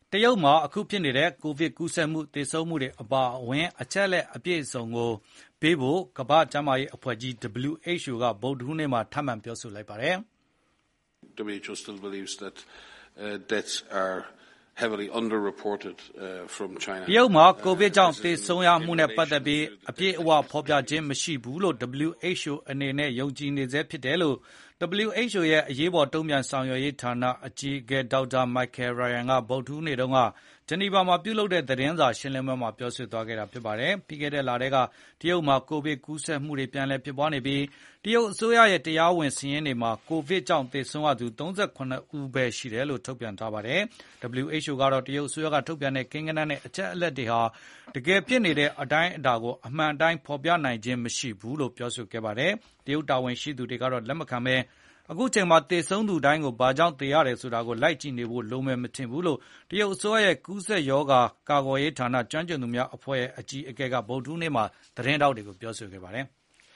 တရုတ်မှာအခုဖြစ်နေတဲ့ကိုဗစ်ကူးစက်မှုသေဆုံးမှုတွေအပါအဝင်အချက်လက်အပြည့်အစုံကိုပေးဖို့ကမ္ဘာ့ကျန်းမာရေးအဖွဲ့ကြီး WHO ကဗုဒ္ဓဟူးနေ့မှာထပ်မံပြောဆိုလိုက်ပါတယ်။ WHO still believes that deaths are heavily underreported from China. တရုတ်မှာကိုဗစ်ကြောင့်သေဆုံးရမှုနဲ့ပတ်သက်ပြီးအပြည့်အဝဖော်ပြခြင်းမရှိဘူးလို့ WHO အနေနဲ့ယုံကြည်နေဆဲဖြစ်တယ်လို့ WHO ရဲ့အရေးပေါ်တုံ့ပြန်ဆောင်ရွက်ရေးဌာနအကြီးအကဲဒေါက်တာ Michael Ryan ကဗုဒ္ဓဟူးနေ့တုန်းကဂျနီဗာမှာပြုလုပ်တဲ့သတင်းစာရှင်းလင်းပွဲမှာပြောဆိုသွားခဲ့တာဖြစ်ပါတယ်။ပြီးခဲ့တဲ့လထဲကတရုတ်မှာကိုဗစ်ကူးစက်မှုတွေပြန်လည်ဖြစ်ပွားနေပြီးတရုတ်အစိုးရရဲ့တရားဝင်စာရင်းတွေမှာကိုဗစ်ကြောင့်သေဆုံးရသူ38ဦးပဲရှိတယ်လို့ထုတ်ပြန်ထားပါတယ်။ WHO ကတော့တရုတ်အစိုးရကထုတ်ပြန်တဲ့ကိန်းဂဏန်းနဲ့အချက်အလက်တွေဟာတကယ်ဖြစ်နေတဲ့အတိုင်းအတာကိုအမှန်အတိုင်းဖော်ပြနိုင်ခြင်းမရှိဘူးလို့ပြောဆိုခဲ့ပါတယ်။တရုတ်တာဝန်ရှိသူတွေကတော့လက်မခံဘဲအခုချိန်မှာသေဆုံးသူတိုင်းကိုဘာကြောင့်သေရတယ်ဆိုတာကိုလိုက်ကြည့်နေဖို့လိုမယ်မထင်ဘူးလို့တရုတ်အစိုးရရဲ့ကူးစက်ရောဂါကာကွယ်ရေးဌာနကျွမ်းကျင်သူများအဖွဲ့ရဲ့အကြီးအကဲကဗုဒ္ဓဟူးနေ့မှာသတင်းထောက်တွေကိုပြောဆိုခဲ့ပါတယ်။